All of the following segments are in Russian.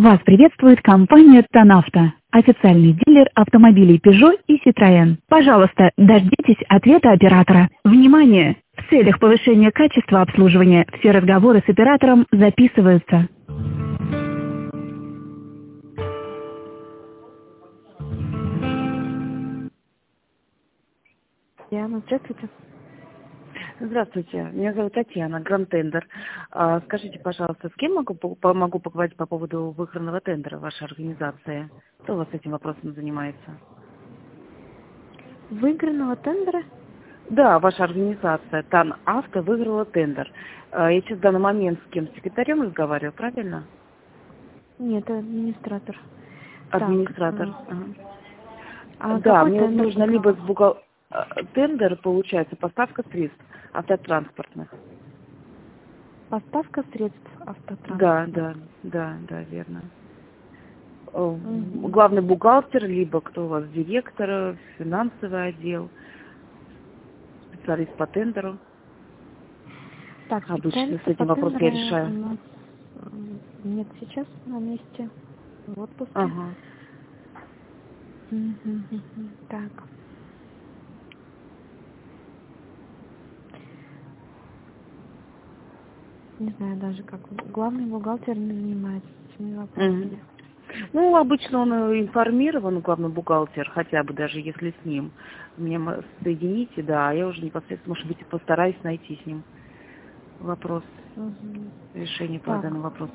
Вас приветствует компания «Танавто», официальный дилер автомобилей Peugeot и Citroën. Пожалуйста, дождитесь ответа оператора. Внимание! В целях повышения качества обслуживания все разговоры с оператором записываются. Диана, здравствуйте. Здравствуйте, меня зовут Татьяна, Гранд Тендер. Скажите, пожалуйста, с кем могу поговорить по поводу выигранного тендера вашей организации? Кто у вас этим вопросом занимается? Выигранного тендера? Да, ваша организация ТАНАВТО выиграла тендер. Я сейчас в данный момент с кем? С секретарем разговариваю, правильно? Нет, администратор. Администратор. Так, Да, какой мне тендер нужно либо выиграла? тендер, получается, поставка средств автотранспортных. Поставка средств автотранспорта. Да, верно. Главный бухгалтер, либо кто у вас директор, финансовый отдел, специалист по тендеру. Так, Обычно с специалиста этим по вопросом я тендеру у решаю. нас нет сейчас на месте, в отпуске. Ага. Так. Не знаю даже как. Главный бухгалтер не занимается этими вопросами. Ну, обычно он информирован, главный бухгалтер, хотя бы даже если с ним. Меня соедините, да, я уже непосредственно, может быть, постараюсь найти с ним вопрос, решение по Так, данному вопросу.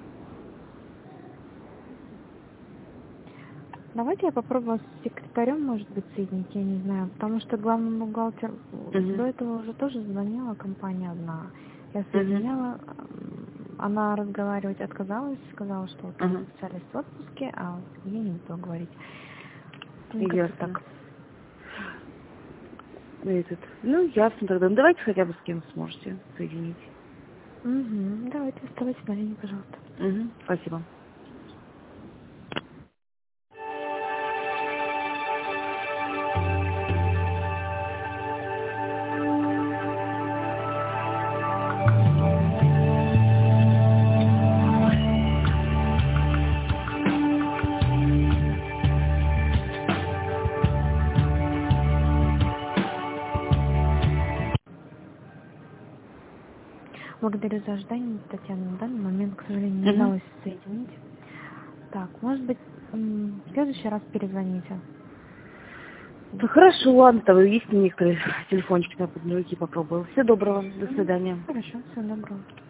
давайте я попробую с секретарем, может быть, соединить, я не знаю, потому что главный бухгалтер до этого уже тоже звонила компания одна. Я соединяла, она разговаривать отказалась, сказала, что вот специалист в отпуске, а я не буду говорить. Мне кажется, Ясно. так. Ну, ясно тогда. Ну, давайте хотя бы с кем сможете соединить. Давайте, оставайтесь на линии, пожалуйста. Спасибо. Благодарю за ожидание, Татьяна. На данный момент, к сожалению, не удалось соединить. Так, может быть, в следующий раз перезвоните. Ну, хорошо, ладно, тогда есть некоторые телефончики на под руки попробую. Всего доброго, до свидания. Хорошо, всего доброго.